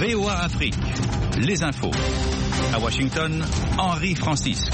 VOA Afrique, les infos. À Washington, Henri Francisque.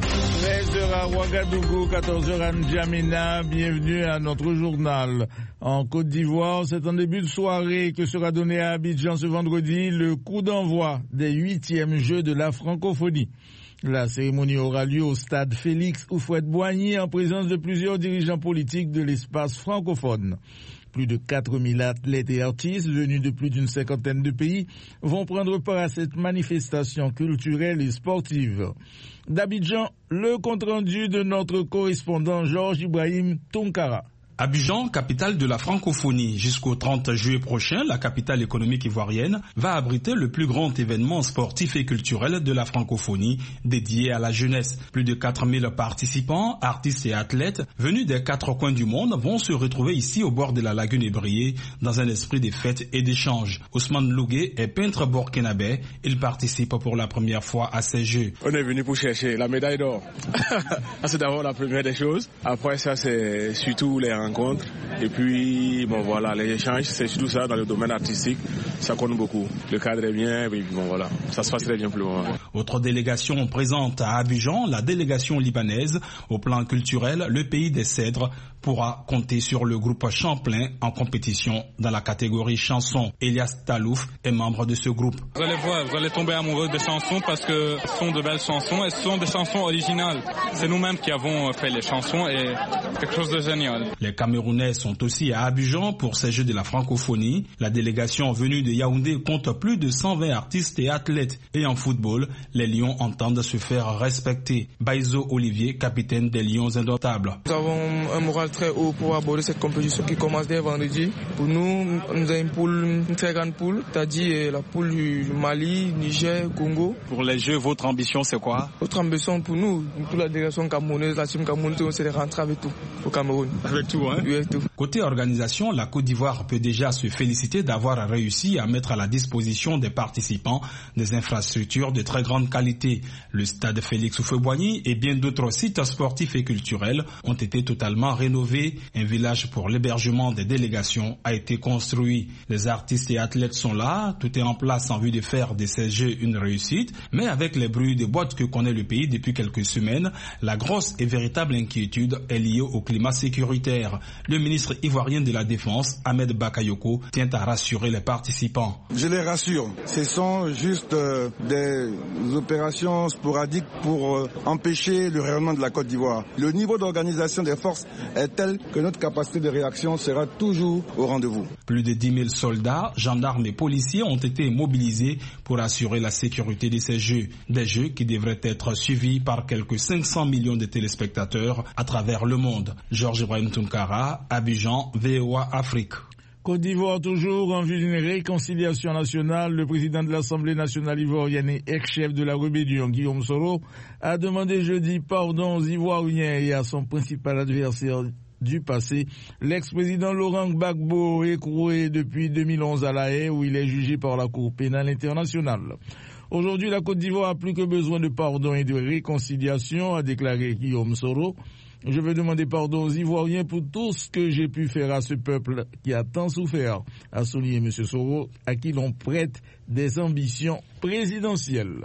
13h à Ouagadougou, 14h à N'Djamena, bienvenue à notre journal. En Côte d'Ivoire, c'est en début de soirée que sera donné à Abidjan ce vendredi le coup d'envoi des 8e Jeux de la francophonie. La cérémonie aura lieu au stade Félix Houphouët-Boigny en présence de plusieurs dirigeants politiques de l'espace francophone. Plus de 4000 athlètes et artistes venus de plus d'une cinquantaine de pays vont prendre part à cette manifestation culturelle et sportive. D'Abidjan, le compte-rendu de notre correspondant Georges Ibrahim Tounkara. Abidjan, capitale de la francophonie. Jusqu'au 30 juillet prochain, la capitale économique ivoirienne va abriter le plus grand événement sportif et culturel de la francophonie dédié à la jeunesse. Plus de 4000 participants, artistes et athlètes venus des 4 coins du monde vont se retrouver ici au bord de la lagune Ébrié dans un esprit de fête et d'échange. Ousmane Lougué est peintre burkinabé. Il participe pour la première fois à ces Jeux. On est venu pour chercher la médaille d'or. C'est d'abord la première des choses. Après ça, c'est surtout les rencontres. Et puis, bon voilà, les échanges, c'est surtout ça dans le domaine artistique. Ça compte beaucoup. Le cadre est bien, et puis bon voilà, ça se passe très bien pour le moment. Autre délégation présente à Abidjan, la délégation libanaise. Au plan culturel, le pays des cèdres pourra compter sur le groupe Champlain en compétition dans la catégorie chanson. Elias Talouf est membre de ce groupe. Vous allez voir, vous allez tomber amoureux des chansons parce que ce sont de belles chansons et ce sont des chansons originales. C'est nous-mêmes qui avons fait les chansons et quelque chose de génial. Les Camerounais sont aussi à Abidjan pour ces Jeux de la francophonie. La délégation venue de Yaoundé compte plus de 120 artistes et athlètes. Et en football, les Lions entendent se faire respecter. Baizo Olivier, capitaine des Lions indomptables. Nous avons un moral très haut pour aborder cette compétition qui commence dès vendredi. Pour nous, nous avons une très grande poule, c'est-à-dire la poule du Mali, Niger, Congo. Pour les Jeux, votre ambition c'est quoi? Notre ambition pour nous, toute la délégation camerounaise, la team camerounaise, c'est de rentrer avec tout au Cameroun. Avec tout, hein? Oui, avec tout. Côté organisation, la Côte d'Ivoire peut déjà se féliciter d'avoir réussi à mettre à la disposition des participants des infrastructures de très grande qualité. Le stade Félix Houphouët-Boigny et bien d'autres sites sportifs et culturels ont été totalement rénovés. Un village pour l'hébergement des délégations a été construit. Les artistes et athlètes sont là, tout est en place en vue de faire de ces Jeux une réussite. Mais avec les bruits de boîtes que connaît le pays depuis quelques semaines, la grosse et véritable inquiétude est liée au climat sécuritaire. Le ministre ivoirien de la Défense, Ahmed Bakayoko, tient à rassurer les participants. Je les rassure, ce sont juste des opérations sporadiques pour empêcher le rayonnement de la Côte d'Ivoire. Le niveau d'organisation des forces est tel que notre capacité de réaction sera toujours au rendez-vous. Plus de 10 000 soldats, gendarmes et policiers ont été mobilisés pour assurer la sécurité de ces Jeux. Des Jeux qui devraient être suivis par quelques 500 millions de téléspectateurs à travers le monde. Georges Ibrahim Tounkara, Abidjan, VOA Afrique. Côte d'Ivoire toujours en vue d'une réconciliation nationale, le président de l'Assemblée nationale ivoirienne et ex-chef de la rébellion, Guillaume Soro, a demandé jeudi pardon aux Ivoiriens et à son principal adversaire du passé, l'ex-président Laurent Gbagbo, écroué depuis 2011 à La Haye où il est jugé par la Cour pénale internationale. Aujourd'hui, la Côte d'Ivoire a plus que besoin de pardon et de réconciliation, a déclaré Guillaume Soro. Je veux demander pardon aux Ivoiriens pour tout ce que j'ai pu faire à ce peuple qui a tant souffert, a souligné M. Soro, à qui l'on prête des ambitions présidentielles.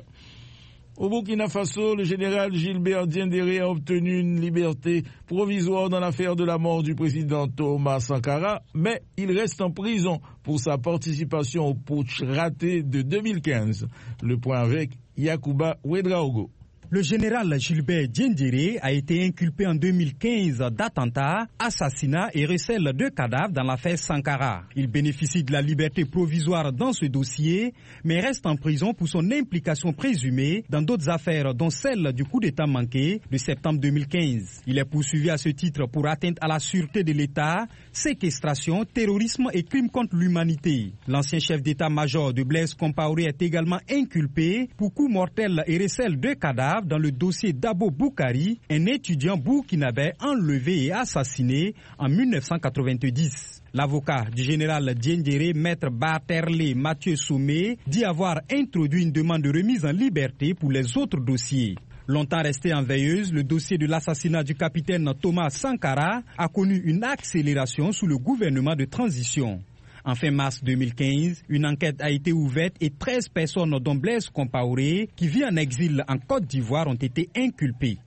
Au Burkina Faso, le général Gilbert Diendéré a obtenu une liberté provisoire dans l'affaire de la mort du président Thomas Sankara, mais il reste en prison pour sa participation au putsch raté de 2015. Le point avec Yacouba Ouedraogo. Le général Gilbert Diendéré a été inculpé en 2015 d'attentat, assassinat et recel de cadavres dans l'affaire Sankara. Il bénéficie de la liberté provisoire dans ce dossier, mais reste en prison pour son implication présumée dans d'autres affaires, dont celle du coup d'État manqué de septembre 2015. Il est poursuivi à ce titre pour atteinte à la sûreté de l'État, séquestration, terrorisme et crimes contre l'humanité. L'ancien chef d'État-major de Blaise Compaoré est également inculpé pour coup mortel et recel de cadavres dans le dossier d'Abo Boukari, un étudiant burkinabé enlevé et assassiné en 1990. L'avocat du général Diendéré, maître Baterlé Mathieu Soumé, dit avoir introduit une demande de remise en liberté pour les autres dossiers. Longtemps resté en veilleuse, le dossier de l'assassinat du capitaine Thomas Sankara a connu une accélération sous le gouvernement de transition. En fin mars 2015, une enquête a été ouverte et 13 personnes, dont Blaise Compaoré, qui vit en exil en Côte d'Ivoire, ont été inculpées.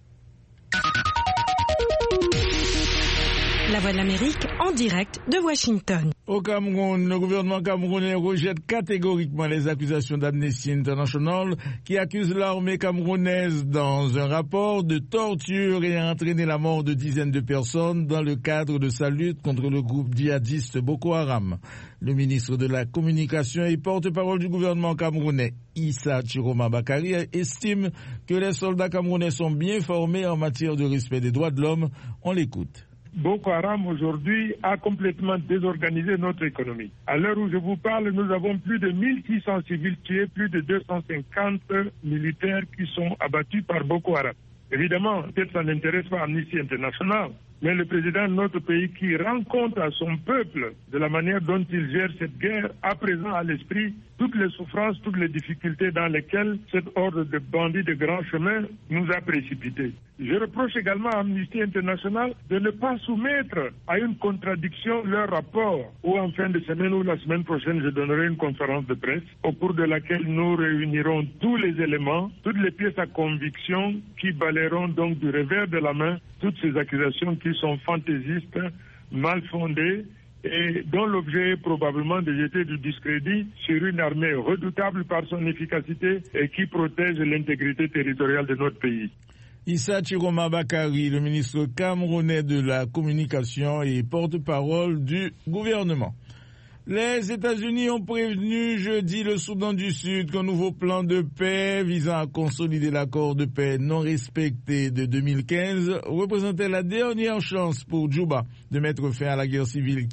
La Voix de l'Amérique en direct de Washington. Au Cameroun, le gouvernement camerounais rejette catégoriquement les accusations d'Amnesty International qui accuse l'armée camerounaise dans un rapport de torture et a entraîné la mort de dizaines de personnes dans le cadre de sa lutte contre le groupe djihadiste Boko Haram. Le ministre de la Communication et porte-parole du gouvernement camerounais, Issa Chiroma Bakari, estime que les soldats camerounais sont bien formés en matière de respect des droits de l'homme. On l'écoute. Boko Haram aujourd'hui a complètement désorganisé notre économie. À l'heure où je vous parle, nous avons plus de 1600 civils tués, plus de 250 militaires qui sont abattus par Boko Haram. Évidemment, peut-être ça n'intéresse pas Amnesty International, mais le président de notre pays qui rend compte à son peuple de la manière dont il gère cette guerre, à présent à l'esprit toutes les souffrances, toutes les difficultés dans lesquelles cette horde de bandits de grand chemin nous a précipités. Je reproche également à Amnesty International de ne pas soumettre à une contradiction leur rapport, ou en fin de semaine ou la semaine prochaine, je donnerai une conférence de presse au cours de laquelle nous réunirons tous les éléments, toutes les pièces à conviction qui balayeront donc du revers de la main toutes ces accusations qui sont fantaisistes, mal fondées, et dont l'objet est probablement de jeter du discrédit sur une armée redoutable par son efficacité et qui protège l'intégrité territoriale de notre pays. Issa Chiroma Bakari, le ministre camerounais de la Communication et porte-parole du gouvernement. Les États-Unis ont prévenu jeudi le Soudan du Sud qu'un nouveau plan de paix visant à consolider l'accord de paix non respecté de 2015 représentait la dernière chance pour Djouba de mettre fin à la guerre civile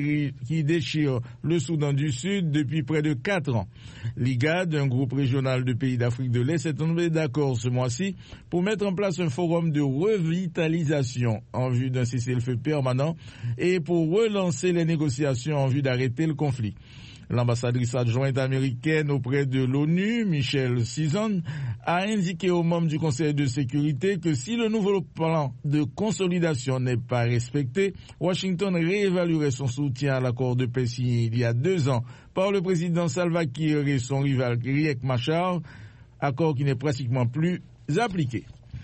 qui déchire le Soudan du Sud depuis près de 4 ans. L'IGAD, un groupe régional de pays d'Afrique de l'Est, est tombé d'accord ce mois-ci pour mettre en place un forum de revitalisation en vue d'un cessez-le-feu permanent et pour relancer les négociations en vue d'arrêter le conflit. L'ambassadrice adjointe américaine auprès de l'ONU, Michelle Season, a indiqué aux membres du Conseil de sécurité que si le nouveau plan de consolidation n'est pas respecté, Washington réévaluerait son soutien à l'accord de paix signé il y a 2 ans par le président Salva Kiir et son rival Riek Machar, accord qui n'est pratiquement plus appliqué.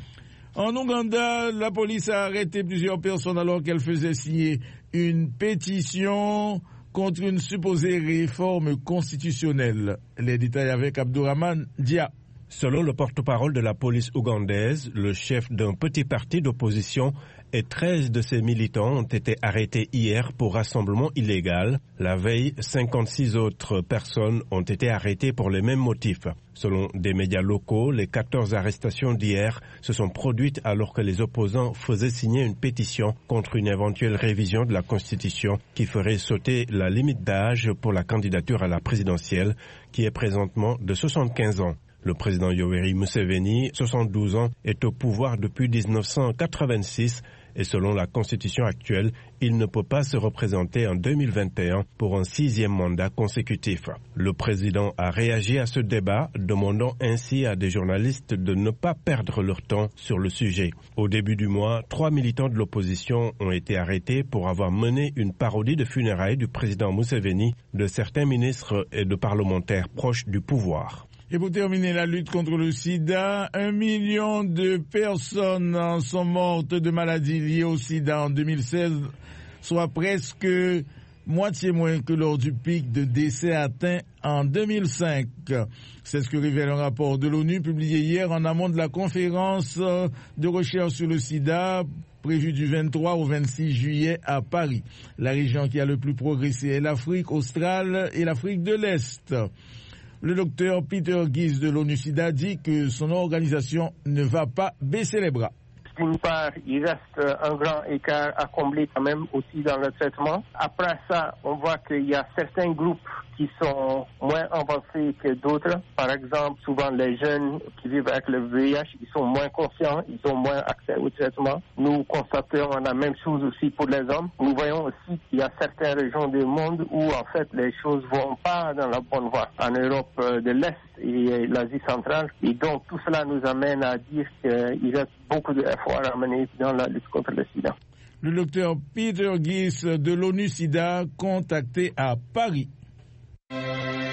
En Ouganda, la police a arrêté plusieurs personnes alors qu'elles faisaient signer une pétition contre une supposée réforme constitutionnelle. Les détails avec Abdourahmane Dia. Selon le porte-parole de la police ougandaise, le chef d'un petit parti d'opposition et 13 de ses militants ont été arrêtés hier pour rassemblement illégal. La veille, 56 autres personnes ont été arrêtées pour les mêmes motifs. Selon des médias locaux, les 14 arrestations d'hier se sont produites alors que les opposants faisaient signer une pétition contre une éventuelle révision de la Constitution qui ferait sauter la limite d'âge pour la candidature à la présidentielle, qui est présentement de 75 ans. Le président Yoweri Museveni, 72 ans, est au pouvoir depuis 1986 et selon la constitution actuelle, il ne peut pas se représenter en 2021 pour un 6e mandat consécutif. Le président a réagi à ce débat, demandant ainsi à des journalistes de ne pas perdre leur temps sur le sujet. Au début du mois, 3 militants de l'opposition ont été arrêtés pour avoir mené une parodie de funérailles du président Museveni, de certains ministres et de parlementaires proches du pouvoir. Et pour terminer la lutte contre le sida, 1 million de personnes sont mortes de maladies liées au sida en 2016, soit presque moitié moins que lors du pic de décès atteint en 2005. C'est ce que révèle un rapport de l'ONU publié hier en amont de la conférence de recherche sur le sida prévue du 23 au 26 juillet à Paris. La région qui a le plus progressé est l'Afrique australe et l'Afrique de l'Est. Le docteur Peter Gies de l'ONU-SIDA dit que son organisation ne va pas baisser les bras. D'une part, il reste un grand écart à combler quand même aussi dans le traitement. Après ça, on voit qu'il y a certains groupes qui sont moins avancés que d'autres. Par exemple, souvent les jeunes qui vivent avec le VIH, ils sont moins conscients, ils ont moins accès au traitement. Nous constatons la même chose aussi pour les hommes. Nous voyons aussi qu'il y a certaines régions du monde où en fait les choses ne vont pas dans la bonne voie. En Europe de l'Est et l'Asie centrale. Et donc tout cela nous amène à dire qu'il reste beaucoup d'efforts à mener dans la lutte contre le sida. Le docteur Peter Gies de l'ONU-SIDA, contacté à Paris.